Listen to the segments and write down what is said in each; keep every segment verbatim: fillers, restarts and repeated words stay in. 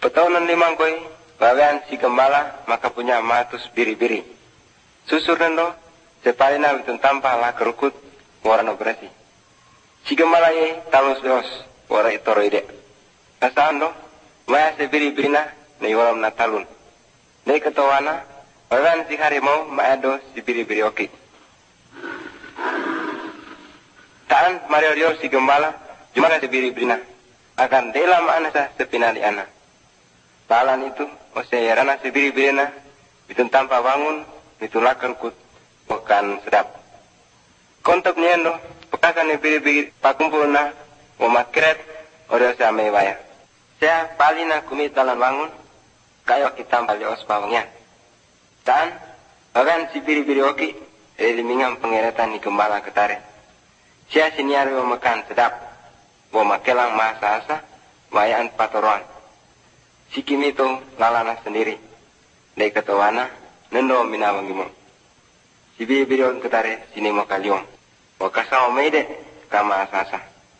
Petonan limang koi, bawean si gembala maka punya matus biri-biri. Susur nendo, sepalina bitun tanpa lah kerukut, warna berasi. Si gembala ye talus leos, warna itoro ide. Kasaan do, maya se biri-birina, nei walam na talun. Nei ketawana, bawean si harimau maya do si biri-biri oki. Taan mario si gembala, jumlah si biri-birina. Akan dela maana sa sepinali ana. Talan itu, oseyarana si biri-birina, bitun tanpa bangun, bitun lakar kut, bukan sedap. Kontok niendo, pekasan ni biri-biri pakumpulna, umakret, odo sa may waya. Saya palina kumit talan bangun, kayo kita bali os pawangyan. Taan, bagan si biri-biri oki, elimingam pengeretan ni gembala ketare. Saya siniari makan sedap, makelang masa asa, wayaan patoruan. Si Kimi itu lalana sendiri. Dari ketawana, nendo minawang gimo. Si biri-biri ketare sini mo kaliong. Wakasa omede kama asasa.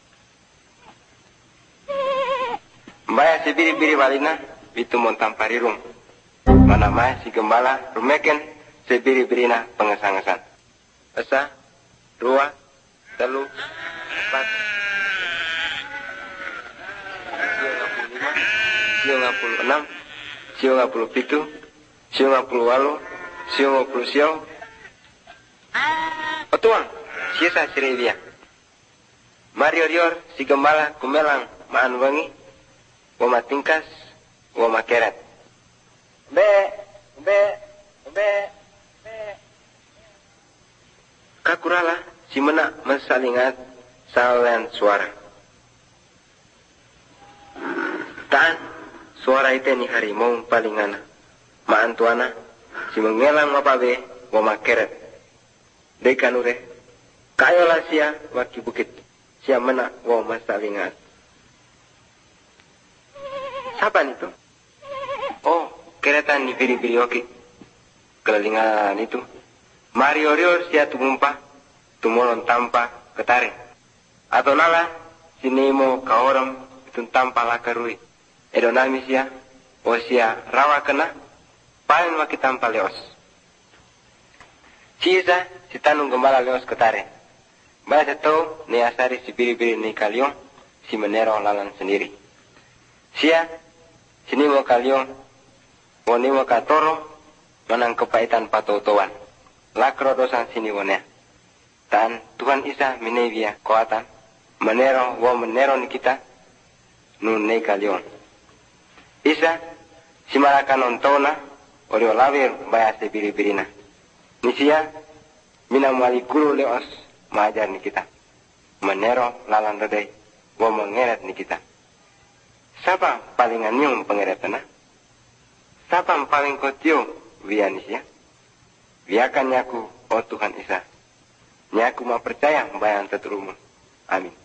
Mbaya si biri-biri walina, itu montam parirung. Mana maya si gembala rumeken si biri-birina pengesangasan. Esa, dua, telu, empat, sio ngapuluh enam, sio ngapuluh pitu, sio ngapuluh walu, sio ngapuluh sio. Otuang, siasa sirevia. Mario rior si gembala kumelang maan wangi, wama tingkas, wama keret. Be, be, be, be. Kakurala si mena mensalingat salan suara. Taan suara itu ni harimau palingana. Maan tuana si mengelang mapabe wama keret. Dekanure kayola sia waki bukit. Sia mena wama salingat. Siapa itu? Oh, keretan ni biri-biri oki. Kelalingan itu. Mario rior sia tumumpa. Tumolon tanpa ketare. Atau nala sinimo kaoram itun tanpa lakarui. Edonami sia, o sia rawa kena, paling waki tanpa leos. Sisa, si tanung gembala leos ketare. Baya setau, ni asari si biri-biri ni kaliong, si menero lalan sendiri. Sia, sini mo kaliong, o ni mo katoro, manang kepaitan patautuan. Lakro dosan sini wonea. Tan Tuhan Isa menevia koatan, menero wo menero ni kita, nun nei kaliong. Isa, si marakan ontona, ori olawir baya se biri-birina. Nisia, mina mali guru leos, majar ni kita. Menero lalan redai, wo mengeret ni kita. Siapa paling anyung pengeretana? Siapa paling kotio via nisia? Viakan nyaku, oh Tuhan Isa. Nyaku ma percaya bayan teterumun. Amin.